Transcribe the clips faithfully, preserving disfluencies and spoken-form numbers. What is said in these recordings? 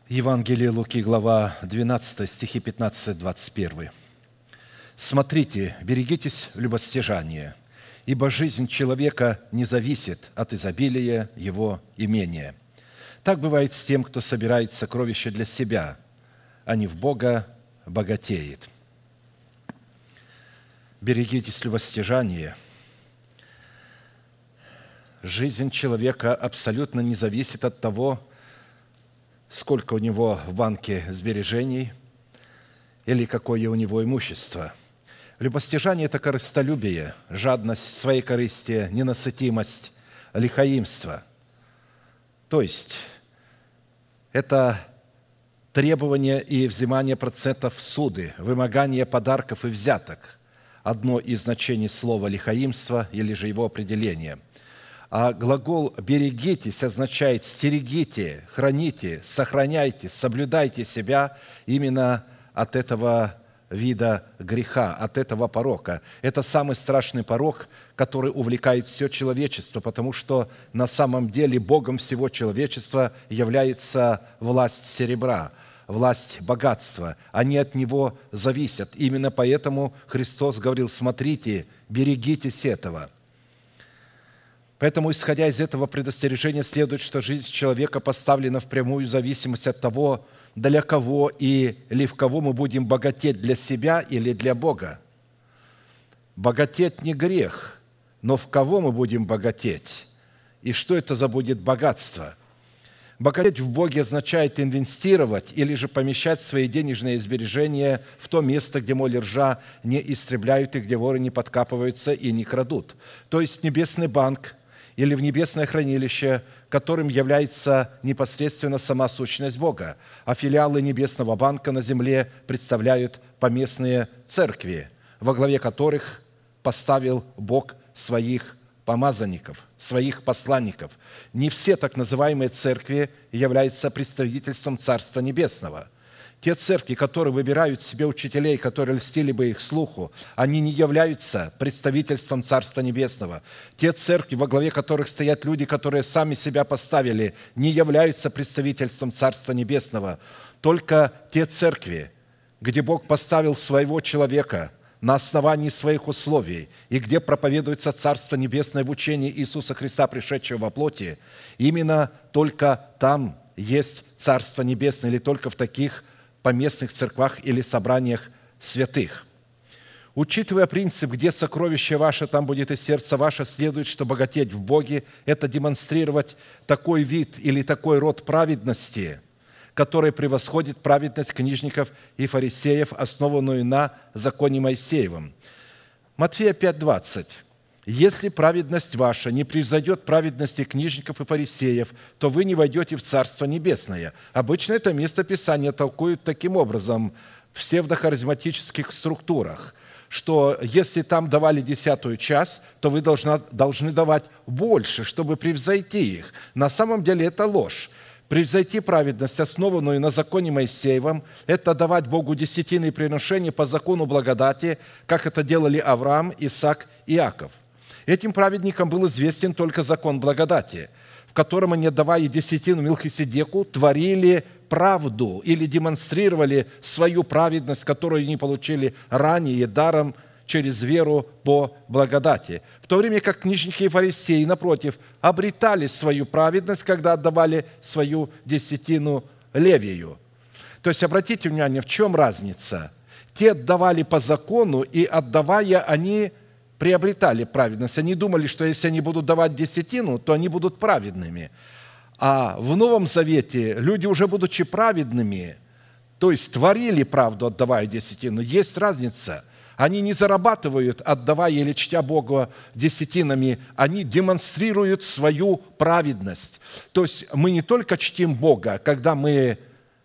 Евангелие Луки, глава двенадцатая, стихи пятнадцать двадцать один. «Смотрите, берегитесь любостяжания, ибо жизнь человека не зависит от изобилия его имения. Так бывает с тем, кто собирает сокровища для себя, а не в Бога богатеет». Берегитесь любостяжания. Жизнь человека абсолютно не зависит от того, сколько у него в банке сбережений или какое у него имущество. Любостяжание – это корыстолюбие, жадность, своекорыстие, ненасытимость, лихоимство. То есть это требование и взимание процентов в суды, вымогание подарков и взяток – одно из значений слова «лихоимство» или же его определение. А глагол «берегитесь» означает «стерегите», «храните», «сохраняйте», «соблюдайте себя» именно от этого вида греха, от этого порока. Это самый страшный порок, который увлекает все человечество, потому что на самом деле Богом всего человечества является власть серебра, власть богатства. Они от него зависят. Именно поэтому Христос говорил: «Смотрите, берегитесь этого». Поэтому, исходя из этого предостережения, следует, что жизнь человека поставлена в прямую зависимость от того, для кого или в кого мы будем богатеть, для себя или для Бога. Богатеть не грех, но в кого мы будем богатеть? И что это за будет богатство? Богатеть в Боге означает инвестировать или же помещать свои денежные сбережения в то место, где моли ржа не истребляют и где воры не подкапываются и не крадут. То есть в небесный банк или в небесное хранилище, которым является непосредственно сама сущность Бога. А филиалы небесного банка на земле представляют поместные церкви, во главе которых поставил Бог своих помазанников, своих посланников. Не все так называемые церкви являются представительством Царства Небесного. Те церкви, которые выбирают себе учителей, которые льстили бы их слуху, они не являются представительством Царства Небесного. Те церкви, во главе которых стоят люди, которые сами себя поставили, не являются представительством Царства Небесного. Только те церкви, где Бог поставил своего человека на основании своих условий и где проповедуется Царство Небесное в учении Иисуса Христа, пришедшего во плоти, именно только там есть Царство Небесное, или только в таких поместных церквах или собраниях святых. Учитывая принцип «где сокровище ваше, там будет и сердце ваше», следует, что богатеть в Боге – это демонстрировать такой вид или такой род праведности, который превосходит праведность книжников и фарисеев, основанную на законе Моисеевом. Матфея пять двадцать. «Если праведность ваша не превзойдет праведности книжников и фарисеев, то вы не войдете в Царство Небесное». Обычно это место Писания толкуют таким образом в псевдохаризматических структурах, что если там давали десятую часть, то вы должны, должны давать больше, чтобы превзойти их. На самом деле это ложь. Превзойти праведность, основанную на законе Моисеевом, это давать Богу десятины и приношения по закону благодати, как это делали Авраам, Исаак и Иаков. Этим праведникам был известен только закон благодати, в котором они, отдавая десятину Мелхиседеку, творили правду или демонстрировали свою праведность, которую они получили ранее даром через веру по благодати. В то время как книжники и фарисеи, напротив, обретали свою праведность, когда отдавали свою десятину Левию. То есть, обратите внимание, в чем разница? Те отдавали по закону, и отдавая, они приобретали праведность. Они думали, что если они будут давать десятину, то они будут праведными. А в Новом Завете люди, уже будучи праведными, то есть творили правду, отдавая десятину. Есть разница. Они не зарабатывают, отдавая или чтя Бога десятинами, они демонстрируют свою праведность. То есть мы не только чтим Бога, когда мы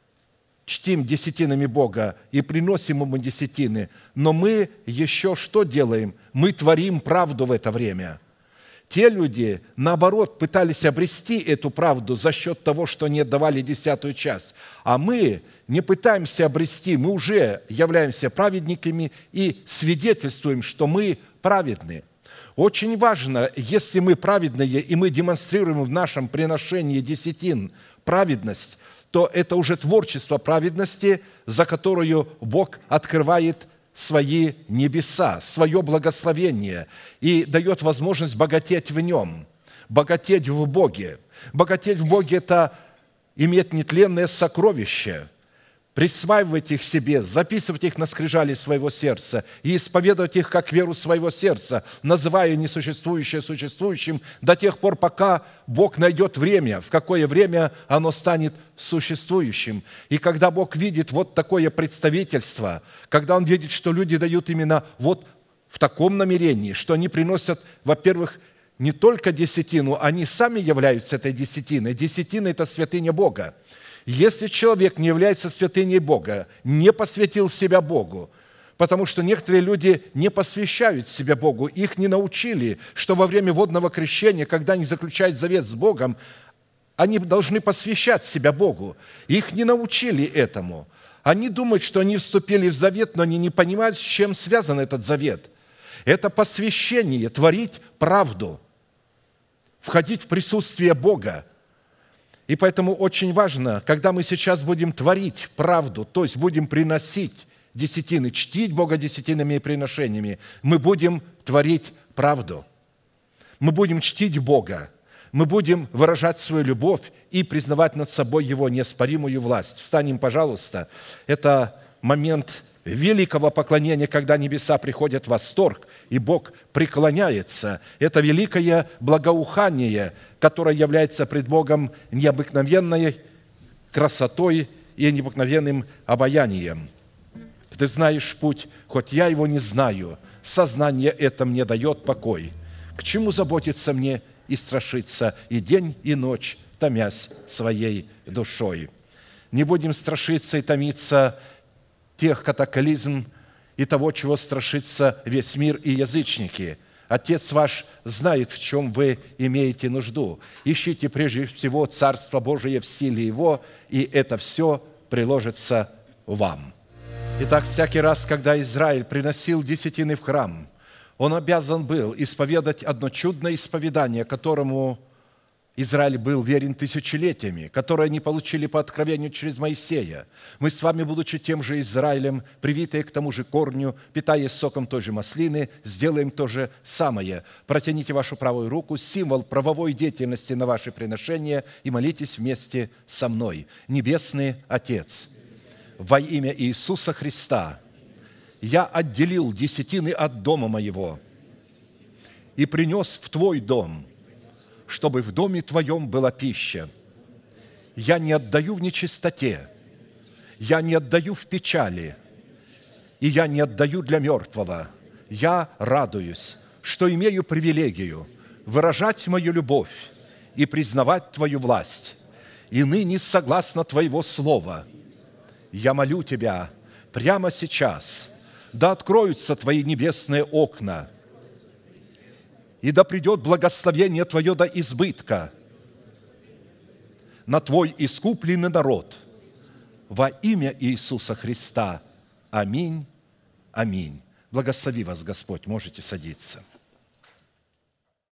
чтим десятинами Бога и приносим Ему десятины, но мы еще что делаем? Мы творим правду в это время. Те люди, наоборот, пытались обрести эту правду за счет того, что не отдавали десятую часть. А мы не пытаемся обрести, мы уже являемся праведниками и свидетельствуем, что мы праведны. Очень важно, если мы праведные, и мы демонстрируем в нашем приношении десятин праведность, то это уже творчество праведности, за которую Бог открывает свои небеса, свое благословение и дает возможность богатеть в Нем, богатеть в Боге. Богатеть в Боге – это иметь нетленное сокровище, присваивать их себе, записывать их на скрижали своего сердца и исповедовать их как веру своего сердца, называя несуществующее существующим до тех пор, пока Бог найдет время, в какое время оно станет существующим. И когда Бог видит вот такое представительство, когда Он видит, что люди дают именно вот в таком намерении, что они приносят, во-первых, не только десятину, они сами являются этой десятиной. Десятина – это святыня Бога. Если человек не является святыней Бога, не посвятил себя Богу, потому что некоторые люди не посвящают себя Богу, их не научили, что во время водного крещения, когда они заключают завет с Богом, они должны посвящать себя Богу. Их не научили этому. Они думают, что они вступили в завет, но они не понимают, с чем связан этот завет. Это посвящение, творить правду, входить в присутствие Бога. И поэтому очень важно, когда мы сейчас будем творить правду, то есть будем приносить десятины, чтить Бога десятинными приношениями, мы будем творить правду. Мы будем чтить Бога, мы будем выражать свою любовь и признавать над собой Его неоспоримую власть. Встанем, пожалуйста. Это момент великого поклонения, когда небеса приходят в восторг, и Бог преклоняется. Это великое благоухание, которое является пред Богом необыкновенной красотой и необыкновенным обаянием. Ты знаешь путь, хоть я его не знаю, сознание это мне дает покой. К чему заботиться мне и страшиться и день, и ночь, томясь своей душой? Не будем страшиться и томиться тех катаклизм и того, чего страшится весь мир и язычники. Отец ваш знает, в чем вы имеете нужду. Ищите прежде всего Царство Божие в силе Его, и это все приложится вам. Итак, всякий раз, когда Израиль приносил десятины в храм, он обязан был исповедать одно чудное исповедание, которому Израиль был верен тысячелетиями, которые они получили по откровению через Моисея. Мы с вами, будучи тем же Израилем, привитые к тому же корню, питаясь соком той же маслины, сделаем то же самое. Протяните вашу правую руку, символ правовой деятельности на ваше приношение, и молитесь вместе со мной. Небесный Отец, во имя Иисуса Христа я отделил десятины от дома моего и принес в Твой дом, чтобы в доме Твоем была пища. Я не отдаю в нечистоте, я не отдаю в печали, и я не отдаю для мертвого. Я радуюсь, что имею привилегию выражать мою любовь и признавать Твою власть. И ныне, согласно Твоего слова, я молю Тебя прямо сейчас, да откроются Твои небесные окна, и да придет благословение Твое до избытка на Твой искупленный народ во имя Иисуса Христа. Аминь. Аминь. Благослови вас Господь. Можете садиться.